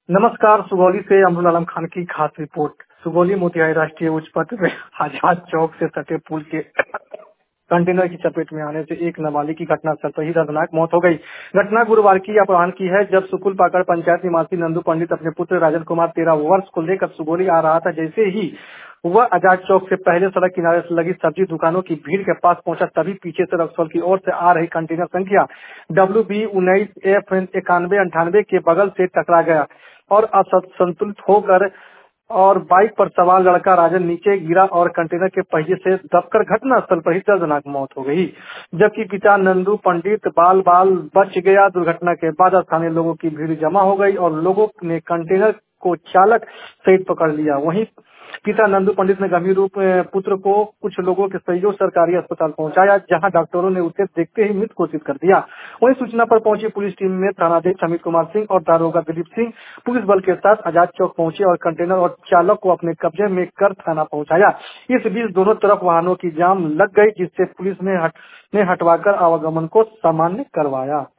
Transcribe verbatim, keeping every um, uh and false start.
नमस्कार। सुगौली से अमरुल आलम खान की खास रिपोर्ट। सुगौली मोतिहारी राष्ट्रीय उच्च पथ में आजाद चौक से सटे पुल के कंटेनर की चपेट में आने से एक नाबालिग की घटनास्थल पर ही दर्दनाक मौत हो गई। घटना गुरुवार की अपराह्न की है, जब सुकुल पाकड़ पंचायत निवासी नंदू पंडित अपने पुत्र राजन कुमार तेरह वर्ष को लेकर सुगौली आ रहा था। जैसे ही वह आजाद चौक से पहले सड़क किनारे से लगी सब्जी दुकानों की भीड़ के पास पहुंचा, तभी पीछे से रक्सौल की ओर से आ रही कंटेनर संख्या डब्ल्यू बी उन्नीस एफ इक्यानवे अंठानवे के बगल से टकरा गया और असंतुलित होकर और बाइक पर सवार लड़का राजन नीचे गिरा और कंटेनर के पहिए से दबकर घटनास्थल पर ही दर्दनाक मौत हो गई, जबकि पिता नंदू पंडित बाल बाल बच गया। दुर्घटना के बाद स्थानीय लोगों की भीड़ जमा हो गई और लोगों ने कंटेनर को चालक सहित पकड़ लिया। वहीं पिता नंदू पंडित ने गंभीर रूप में पुत्र को कुछ लोगों के सहयोग सरकारी अस्पताल पहुंचाया, जहां डॉक्टरों ने उसे देखते ही मृत घोषित कर दिया। वहीं सूचना पर पहुंची पुलिस टीम में थानाध्यक्ष अमित कुमार सिंह और दारोगा दिलीप सिंह पुलिस बल के साथ आजाद चौक पहुंचे और कंटेनर और चालक को अपने कब्जे में कर थाना पहुंचाया। इस बीच दोनों तरफ वाहनों की जाम लग गई, जिससे पुलिस ने हट, ने हटवाकर आवागमन को सामान्य करवाया।